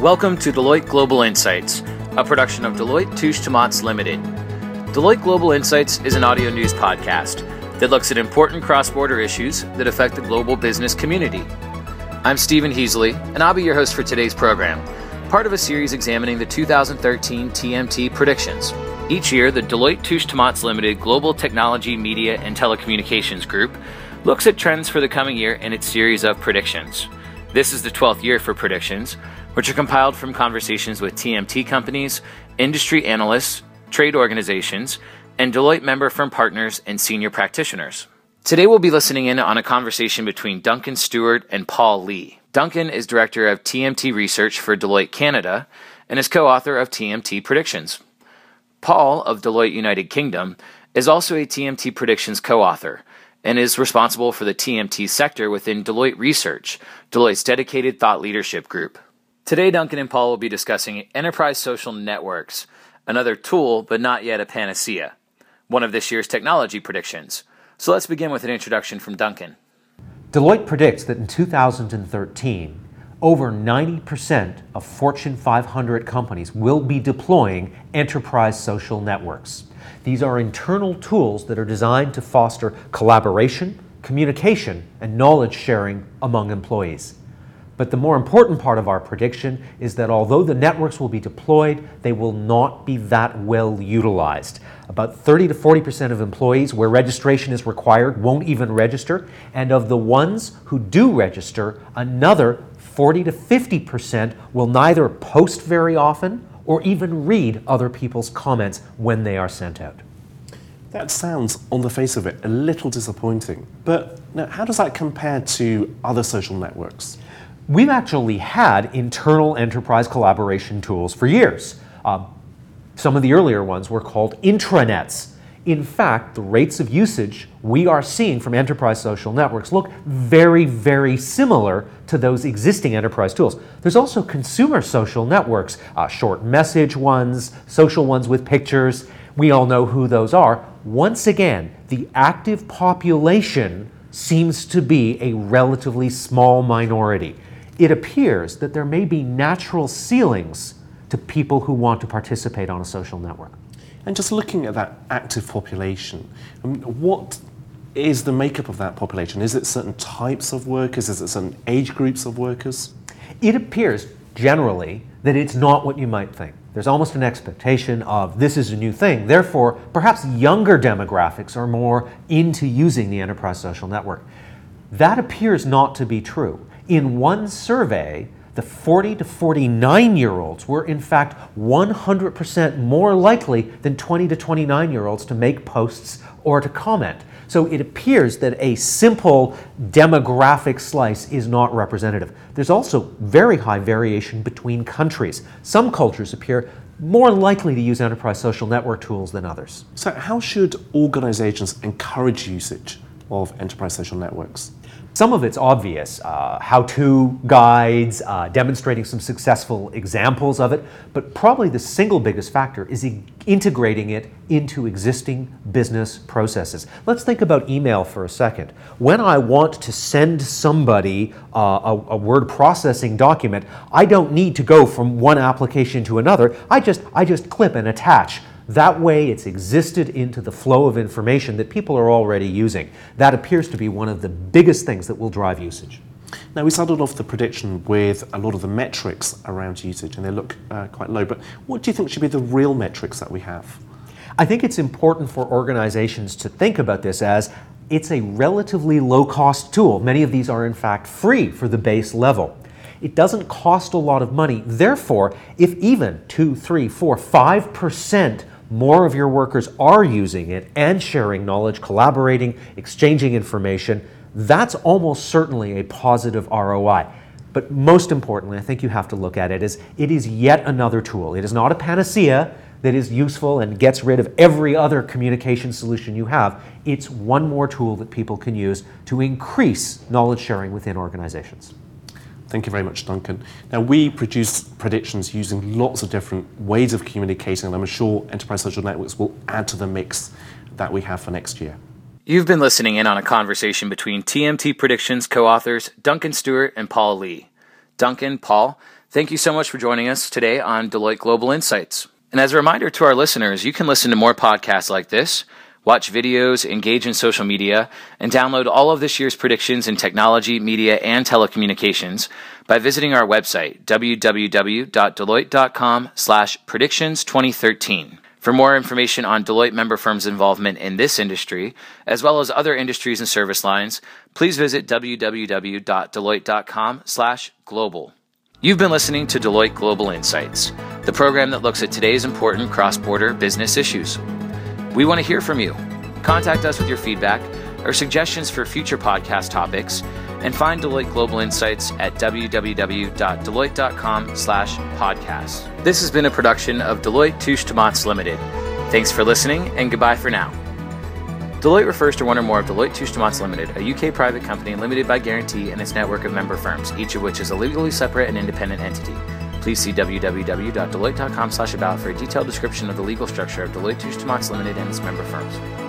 Welcome to Deloitte Global Insights, a production of Deloitte Touche Tomates Limited. Deloitte Global Insights is an audio news podcast that looks at important cross-border issues that affect the global business community. I'm Stephen Heasley, and I'll be your host for today's program, part of a series examining the 2013 TMT predictions. Each year, the Deloitte Touche Tomates Limited Global Technology, Media, and Telecommunications Group looks at trends for the coming year in its series of predictions. This is the 12th year for predictions, which are compiled from conversations with TMT companies, industry analysts, trade organizations, and Deloitte member firm partners and senior practitioners. Today we'll be listening in on a conversation between Duncan Stewart and Paul Lee. Duncan is Director of TMT Research for Deloitte Canada and is co-author of TMT Predictions. Paul of Deloitte United Kingdom is also a TMT Predictions co-author and is responsible for the TMT sector within Deloitte Research, Deloitte's dedicated thought leadership group. Today, Duncan and Paul will be discussing enterprise social networks, another tool but not yet a panacea, one of this year's technology predictions. So let's begin with an introduction from Duncan. Deloitte predicts that in 2013, over 90% of Fortune 500 companies will be deploying enterprise social networks. These are internal tools that are designed to foster collaboration, communication, and knowledge sharing among employees. But the more important part of our prediction is that although the networks will be deployed, they will not be that well utilized. About 30 to 40% of employees where registration is required won't even register, and of the ones who do register, another 40 to 50% will neither post very often or even read other people's comments when they are sent out. That sounds, on the face of it, a little disappointing. But now, how does that compare to other social networks? We've actually had internal enterprise collaboration tools for years. Some of the earlier ones were called intranets. In fact, the rates of usage we are seeing from enterprise social networks look very, very similar to those existing enterprise tools. There's also consumer social networks, short message ones, social ones with pictures. We all know who those are. Once again, the active population seems to be a relatively small minority. It appears that there may be natural ceilings to people who want to participate on a social network. And just looking at that active population, what is the makeup of that population? Is it certain types of workers? Is it certain age groups of workers? It appears generally that it's not what you might think. There's almost an expectation of this is a new thing. Therefore, perhaps younger demographics are more into using the enterprise social network. That appears not to be true. In one survey, the 40 to 49-year-olds were in fact 100% more likely than 20 to 29-year-olds to make posts or to comment. So it appears that a simple demographic slice is not representative. There's also very high variation between countries. Some cultures appear more likely to use enterprise social network tools than others. So how should organizations encourage usage of enterprise social networks? Some of it's obvious, how-to guides, demonstrating some successful examples of it, but probably the single biggest factor is integrating it into existing business processes. Let's think about email for a second. When I want to send somebody a word processing document, I don't need to go from one application to another. I just clip and attach. That way it's existed into the flow of information that people are already using. That appears to be one of the biggest things that will drive usage. Now, we started off the prediction with a lot of the metrics around usage, and they look quite low. But what do you think should be the real metrics that we have? I think it's important for organizations to think about this as it's a relatively low-cost tool. Many of these are in fact free for the base level. It doesn't cost a lot of money. Therefore, if even 2, 3, 4, 5% more of your workers are using it and sharing knowledge, collaborating, exchanging information, that's almost certainly a positive ROI. But most importantly, I think you have to look at it as it is yet another tool. It is not a panacea that is useful and gets rid of every other communication solution you have. It's one more tool that people can use to increase knowledge sharing within organizations. Thank you very much, Duncan. Now, we produce predictions using lots of different ways of communicating, and I'm sure enterprise social networks will add to the mix that we have for next year. You've been listening in on a conversation between TMT Predictions co-authors Duncan Stewart and Paul Lee. Duncan, Paul, Thank you so much for joining us today on Deloitte Global Insights. And as a reminder to our listeners, you can listen to more podcasts like this, watch videos, engage in social media, and download all of this year's predictions in technology, media, and telecommunications by visiting our website, www.deloitte.com/predictions2013. For more information on Deloitte member firms' involvement in this industry, as well as other industries and service lines, please visit www.deloitte.com/global. You've been listening to Deloitte Global Insights, the program that looks at today's important cross-border business issues. We want to hear from you. Contact us with your feedback or suggestions for future podcast topics, and find Deloitte Global Insights at www.deloitte.com/podcast. This has been a production of Deloitte Touche Tomates Limited. Thanks for listening, and goodbye for now. Deloitte refers to one or more of Deloitte Touche Tomates Limited, a UK private company limited by guarantee and its network of member firms, each of which is a legally separate and independent entity. Please see www.deloitte.com/about for a detailed description of the legal structure of Deloitte Touche Tomates Limited and its member firms.